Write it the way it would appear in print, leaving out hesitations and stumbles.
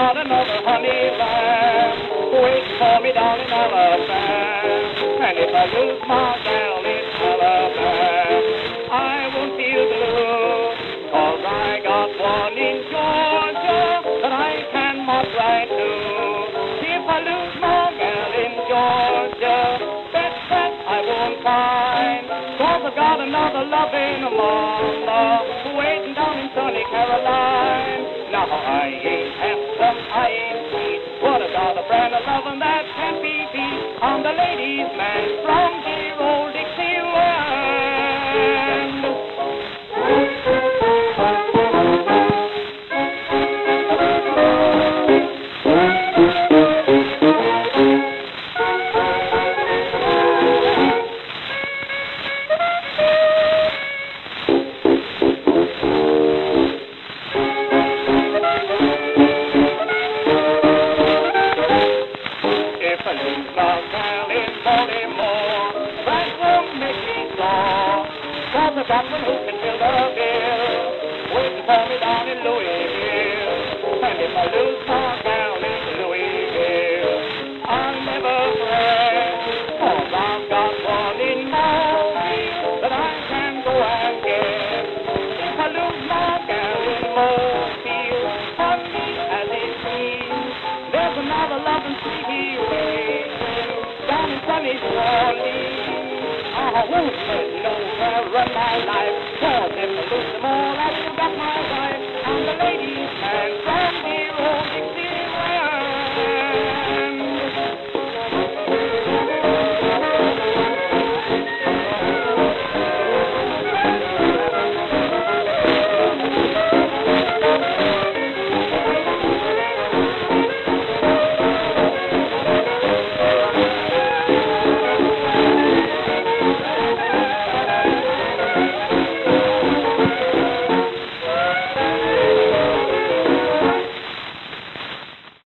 got another honey lamb waiting for me down in Alabama. And if I lose my gal in Alabama, I won't feel blue, 'cause I got one in Georgia that I can march right to. If I lose my gal in Georgia, bet I won't find, 'cause I got another loving mama waiting down in sunny Caroline. Now I ain't handsome, I ain't sweet, but I got a brand of loving that can't be beat. I'm the ladies' man from dear old Dixieland. If I lose my gal in Baltimore, that won't make me sore, 'cause I got one who can fill the bill, waiting for me down in Louisville. And if I lose my gal in Louisville, I'll never fret, 'cause I've got one in Mobile that I can go and get. If I lose my gal in Mobile, honey, as it seems, there's another loving sweetie waiting down in sunny New Orleans. I won't let nowhere run my life, 'cause if I lose them all, I still got my wife. I'm the lady